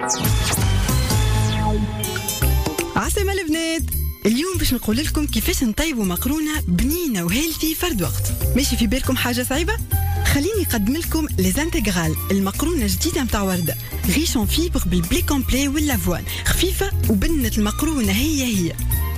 عسلامة البنات. اليوم باش نقول لكم كيفاش نطيبوا مقرونه بنينه وهيلثي فرد وقت. ماشي في بالكم حاجه صعيبه؟ خليني نقدم لكم لي زانتيغرال، المقرونه جديده نتاع ورده، ريش ان فيبر بالبلي كومبلي واللافوان، خفيفه وبنه المقرونه هي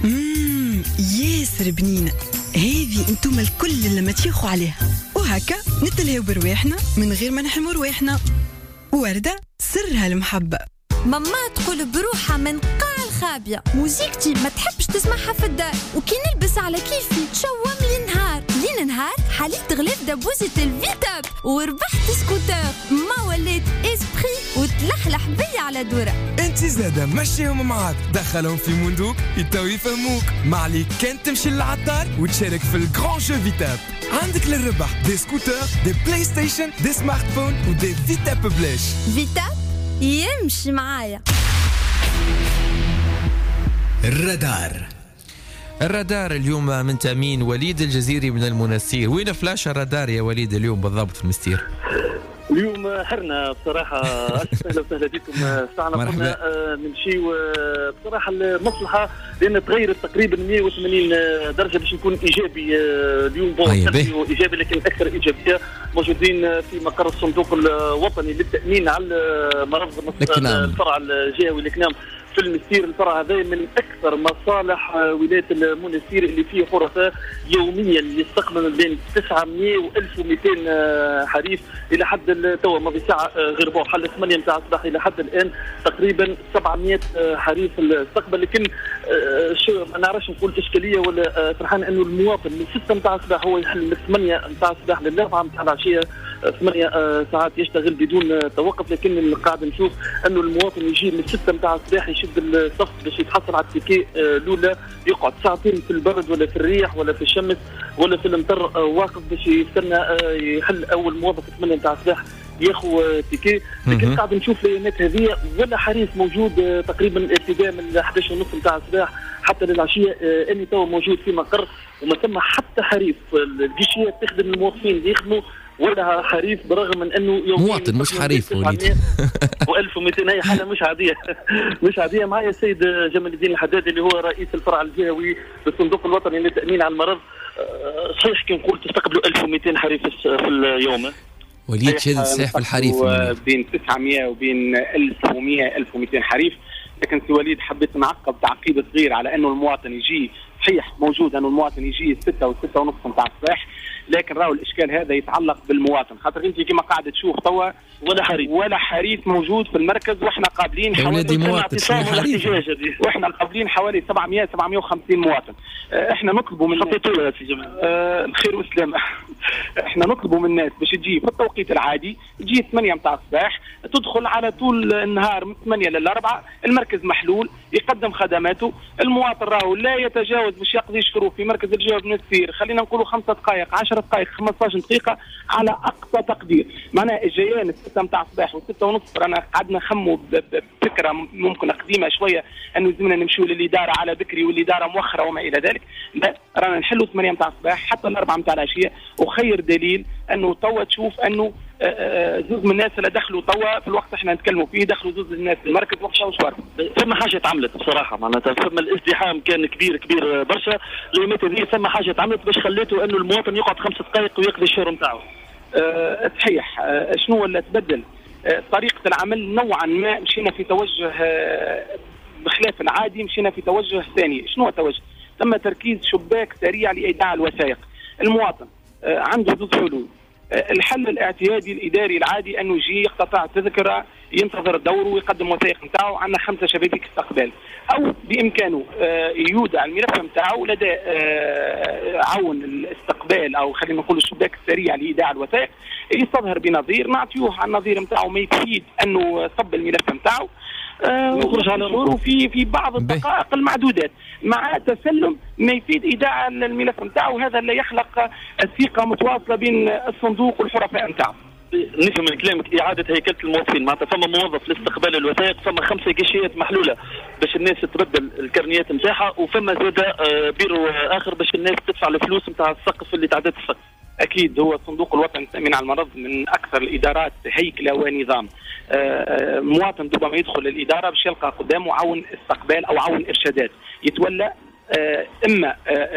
ياسر بنينه. هذه انتم الكل لما تيخوا عليها، وهكا نتلهاو برواحنا من غير ما نحرموا رواحنا. ورده سرها المحبه. ماما تقول بروحها من قاع الخابية، موسيقتي ما تحبش تسمعها في الدار، وكي نلبس على كيفي تشوم لي نهار لين نهار. حليت غليف دبوزة الفيتاب وربحت سكوتر، ما وليت اسبري وتلحلح بيا على دورة. انت زادة مشيهم معاك، دخلهم في موندوك يتو يفهموك. ما عليك كان تمشي للعطار وتشارك في الجران جو فيتاب. عندك للربح دي سكوتر، دي بلاي ستيشن، دي سمارت فون ودي فيتاب بلاش. فيتاب يمشي معايا. الرادار اليوم من تأمين وليد الجزيري من المنستير. وين فلاش الرادار يا وليد اليوم بالضبط في المستير؟ اليوم حرنا بصراحة. أهلا وسهلا بكم. ساعنا كنا نمشيو بصراحة المصلحة، لأن تغيرت تقريبا 180 درجة باش نكون إيجابي اليوم. إيجابي لكن أكثر إيجابية. موجودين في مقر الصندوق الوطني للتأمين على مرض الفرع الجهوي الكنام في المستير. الفرع هذا من اكثر مصالح ولايه المنستير اللي فيه حرفاء يوميا يستقبل بين 900 و 1200 حريف الى حد التو. ماضي ساعه غير بوع حل 8 نتاع الصباح الى حد الان تقريبا 700 حريف استقبل. لكن شو ما نعرفش نقول اشكاليه ولا فرحان انه المواطن من 6 نتاع الصباح هو يحل من 8 نتاع الصباح ل 4 نتاع العشيه، 8 ساعات يشتغل بدون توقف. لكن قاعد نشوف انه المواطن يجي من 6 نتاع الصباح يشد الصف باش يتحصل على التيكي الاولى، يقعد ساعتين في البرد ولا في الريح ولا في الشمس ولا في المطر واقف باش يستنى يحل اول موظف 8 نتاع الصباح ياخذ تيكي. لكن قاعد نشوف الايامات هذه ولا حريف موجود تقريبا ابتداء من 11:30 نتاع الصباح حتى للعشيه. اني تو موجود في مقر وما ثم حتى حريف. الجيشيه تخدم الموظفين اللي يخدموا ولا حريف، برغم من انه مواطن مش حريف وليد. و1200 هي حاله مش عاديه. مش عاديه. معايا السيد جمال الدين الحدادي اللي هو رئيس الفرع الجهوي للصندوق الوطني للتامين على المرض. صحيح كي نقول تستقبلوا 1200 حريف في اليوم؟ وليد شاد الساح في الحريف بين 900 وبين 1100 1200 حريف. لكن سي وليد حبيت نعقب تعقيب صغير على انه المواطن يجي. صحيح موجود انه المواطن يجي 6 و 6 ونص نتاع الصباح، لكن راهو الاشكال هذا يتعلق بالمواطن. خاطر انت كما قاعد تشوف توا ولا حريف موجود في المركز، واحنا قابلين حوالي واحنا قابلين حوالي 700 750 مواطن. احنا نطلبوا من حطيتوا سي جمال الخير والسلامه. احنا نطلبوا من الناس باش تجي في التوقيت العادي، تجي 8 نتاع الصباح، تدخل على طول النهار من 8 ل 4. المركز محلول يقدم خدماته. المواطن راهو لا يتجاوز باش يقضي شروط في مركز الجهوي بالمستير، خلينا نقولوا 5 دقائق 10 دقائق 15 دقيقه على اقصى تقدير. معناها الجيان 6 نتاع الصباح و6 ونص رانا قعدنا نخموا بفكره ممكن قديمه شويه انه لازمنا نمشيو للاداره على بكري والاداره مؤخره وما الى ذلك. لا، رانا نحلوا 8 نتاع الصباح حتى 4 نتاع العشيه. وخير دليل انه توا تشوف انه زوز من الناس اللي دخلوا توا في الوقت احنا نتكلموا فيه، دخلوا زوز الناس في المركز وقتها وشوار. ثم حاجه تعملت بصراحه، معناتها ثم الازدحام كان كبير برشا. الايامات هذه ثم حاجه تعملت باش خليته انه المواطن يقعد 5 دقائق ويقضي الشهر نتاعو. صحيح. شنو اللي تبدل؟ طريقه العمل نوعا ما مشينا في توجه بخلاف العادي، مشينا في توجه ثاني. شنو التوجه؟ تم تركيز شباك سريع لايداع الوثائق. المواطن عنده زوج حلول. الحل الاعتيادي الاداري العادي انه يجي يقتطع تذكره، ينتظر دوره ويقدم وثائق نتاعو. عندنا 5 شبابيك استقبال، او بامكانه يودع الملف نتاعو لدى عون الاستقبال او خلينا نقول الشباك السريع لايداع الوثائق، يستظهر بنظير نعطيوه على النظير نتاعو ما يفيد انه صب الملف نتاعو ويخرج على الامور في بعض الدقائق المعدودات مع تسلم ما يفيد ايداع الملف نتاعو. هذا اللي يخلق الثقه متواصله بين الصندوق والحرفاء نتاعو. نفهم من كلامك إعادة هيكلة الموظفين، معناتها فما موظف لاستقبال الوثائق، فما 5 جيشيات محلولة باش الناس تبدل الكرنيات نتاعها، وفما زاد بيرو آخر باش الناس تدفع الفلوس نتاع السقف اللي تعدات السقف. اكيد هو الصندوق الوطني للتامين على المرض من اكثر الادارات هيكله ونظام. المواطن دوبا ما يدخل الاداره باش يلقى قدامه عون استقبال او عون ارشادات، يتولى اما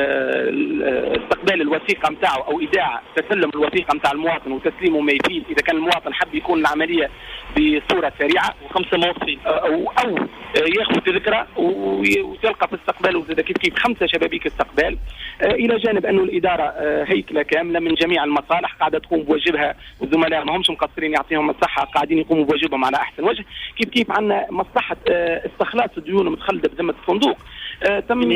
استقبال الوثيقه نتاعو او ايداع تسلم الوثيقه نتاع المواطن وتسليمه ما يفيد اذا كان المواطن حب يكون العمليه بصوره سريعه، وخمسه موظفين او ياخذ تذكره وتلقى في استقباله كيف 5 شبابيك استقبال. الى جانب انه الاداره هيكله كامله من جميع المصالح قاعده تقوم بواجبها، والزملاء ما همش مقصرين يعطيهم الصحه قاعدين يقوموا بواجبهم على احسن وجه. كيف عندنا مصلحه استخلاص الديون المتخلده بذمه الصندوق تم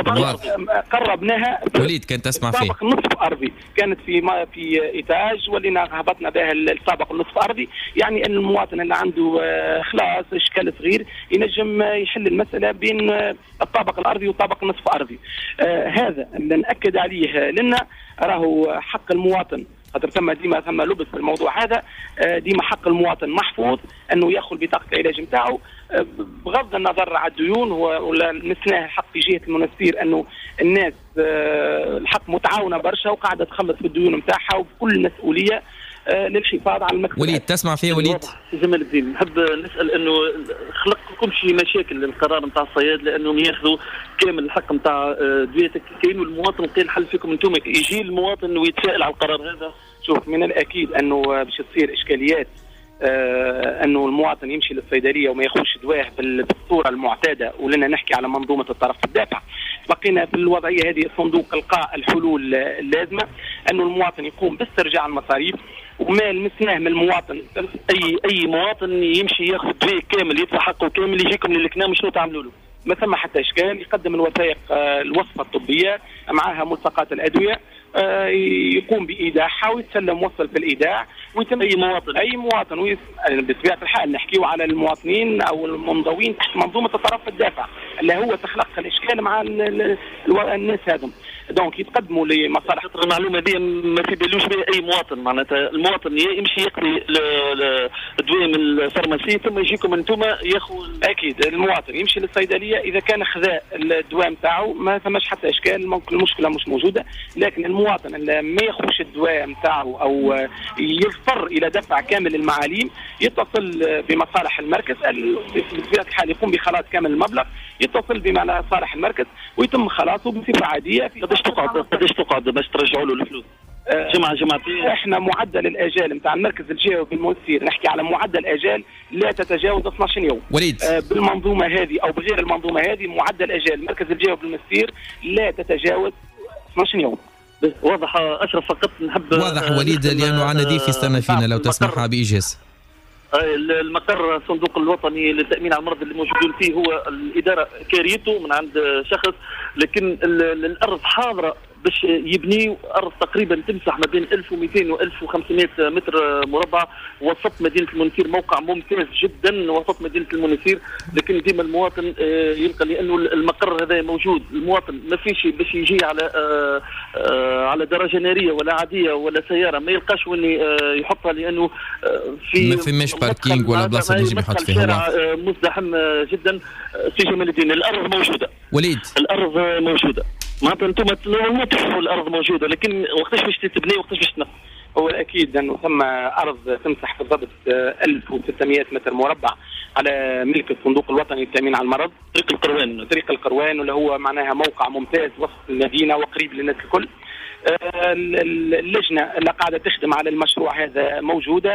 قربناها. وليد كان تسمع فيه الطابق النصف ارضي كانت في ايتاج ولينا هبطنا بها الطابق النصف ارضي، يعني ان المواطن اللي عنده خلاص اشكال صغير ينجم يحل المساله بين الطابق الارضي والطابق النصف ارضي. هذا اللي ناكد عليه لنا راهو حق المواطن، خاطر ثم لبس في الموضوع هذا. ديما حق المواطن محفوظ انه ياخذ بطاقه العلاج نتاعو بغض النظر على الديون. ولا نسناه الحق في جهه المنستير انه الناس الحق متعاونه برشا وقاعده تخلص في الديون نتاعها وبكل مسؤوليه للحفاظ على المكسب. وليد تسمع فيه وليد؟ جمال الدين نحب نسال انه خلق لكم شي مشاكل للقرار نتاع الصياد لانهم ياخذوا كامل الحق نتاع دويتك كاين والمواطن قال حل فيكم انتم يجي المواطن ويتساءل على القرار هذا؟ شوف من الاكيد انه باش تصير اشكاليات انه المواطن يمشي للصيدليه وما ياخذش دواه بالصوره المعتاده، ولنا نحكي على منظومه الطرف الدافع. بقينا في الوضعيه هذه الصندوق القى الحلول اللازمه انه المواطن يقوم باسترجاع المصاريف وما لمسناه من المواطن. اي مواطن يمشي ياخذ دواه كامل يدفع حقه كامل يجيكم للكنام شنو تعملوا له؟ ما ثم حتى اشكال، يقدم الوثائق الوصفه الطبيه معها ملصقات الادويه، يقوم بايداعها ويتسلم موصل في الايداع ويتم اي مواطن بطبيعه الحال نحكيو على المواطنين او المنضوين تحت منظومه الطرف الدافع اللي هو تخلق الاشكال مع الناس هذم. دونك يتقدموا لمصالح. المعلومه دي ما في بالوش بها اي مواطن، معناتها المواطن يمشي يقضي الدواء من الفارماسي ثم يجيكم انتم ياخذ. اكيد المواطن يمشي للصيدليه اذا كان خذا الدواء نتاعو ما ثماش حتى اشكال، ممكن المشكله مش موجوده. لكن المواطن اللي ما ياخذش الدواء نتاعو او يضطر الى دفع كامل المعاليم يتصل بمصالح المركز، بطبيعه الحال يقوم بخلاص كامل المبلغ، يتصل بمصالح المركز ويتم خلاصه بصفه عاديه. قداش تقعد باش ترجعوا له الفلوس؟ جمعتين. احنا معدل الاجال نتاع المركز الجهوي بالمنستير نحكي على معدل اجال لا تتجاوز 12 يوم. وليد بالمنظومه هذه او بغير المنظومه هذه معدل اجال المركز الجهوي بالمنستير لا تتجاوز 12 يوم. واضح اشرف فقط نحب واضح وليد لانه عندنا ضيف يستنى فينا لو تسمحها بايجاز. المقر الصندوق الوطني للتأمين على المرض اللي موجودين فيه هو الإدارة كاريته من عند شخص، لكن الأرض حاضرة باش يبني أرض تقريبا تمسح ما بين 1200 و 1500 متر مربع وسط مدينة المنستير. موقع ممتاز جدا وسط مدينة المنستير، لكن ديما المواطن يلقى لأنه المقر هذا موجود. المواطن ما فيش باش يجي على درجة نارية ولا عادية ولا سيارة ما يلقاش وين يحطها، لأنه ما فيش باركينج ولا بلاصة يجي يحط فيها. مزدحم جدا. سي جمال الدين الأرض موجودة. وليد الأرض موجودة، معناتها انتم تشوفوا الارض موجوده، لكن وقتاش باش تبني وقتاش باش تنفذ؟ هو الاكيد انه ثم ارض تمسح بالضبط 1600 متر مربع على ملك الصندوق الوطني للتامين على المرض، طريق القروان واللي هو معناها موقع ممتاز وسط المدينه وقريب للناس الكل. اللجنه اللي قاعده تخدم على المشروع هذا موجوده.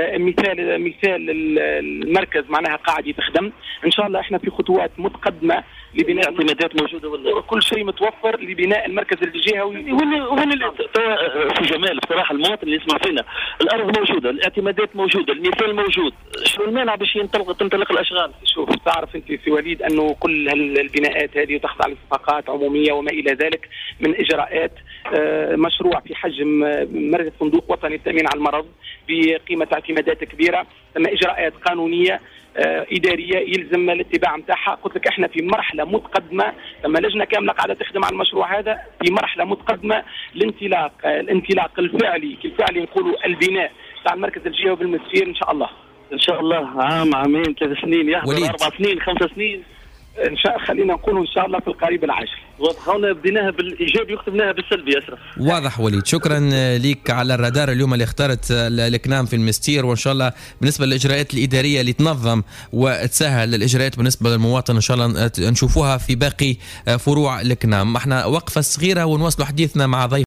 مثال المركز معناها قاعد يتخدم ان شاء الله. احنا في خطوات متقدمه لبناء اعتمادات موجوده ولا كل شيء متوفر لبناء المركز الجهوي. وين في جمال بصراحه المواطن اللي يسمع فينا الارض موجوده، الاعتمادات موجوده، المثال موجود، شنو المانع باش تنطلق الاشغال؟ شوف تعرف انت في وليد انه كل البناءات هذه تخضع لصفقات عموميه وما الى ذلك من اجراءات. مشروع في حجم مركز صندوق وطني للتامين على المرض بقيمه اعتمادات كبيره، ثم اجراءات قانونيه اداريه يلزم الاتباع نتاعها. قلت لك احنا في مرحله متقدمه، ثم لجنه كامله قاعده تخدم على المشروع هذا في مرحله متقدمه الانطلاق الفعلي نقولوا البناء تاع المركز الجهوي بالمنستير ان شاء الله. ان شاء الله عام عامين 3 سنين يحضر 4 سنين 5 سنين. خلينا نقول ان شاء الله في القريب العاجل. واضح بديناها بالايجابي وختمناها بالسلبي. اشرف واضح وليد، شكرا لك على الرادار اليوم اللي اخترت الكنام في المستير، وان شاء الله بالنسبه للاجراءات الاداريه اللي تنظم وتسهل الاجراءات بالنسبه للمواطن ان شاء الله نشوفوها في باقي فروع الكنام. احنا وقفه صغيره ونواصلوا حديثنا مع ضيف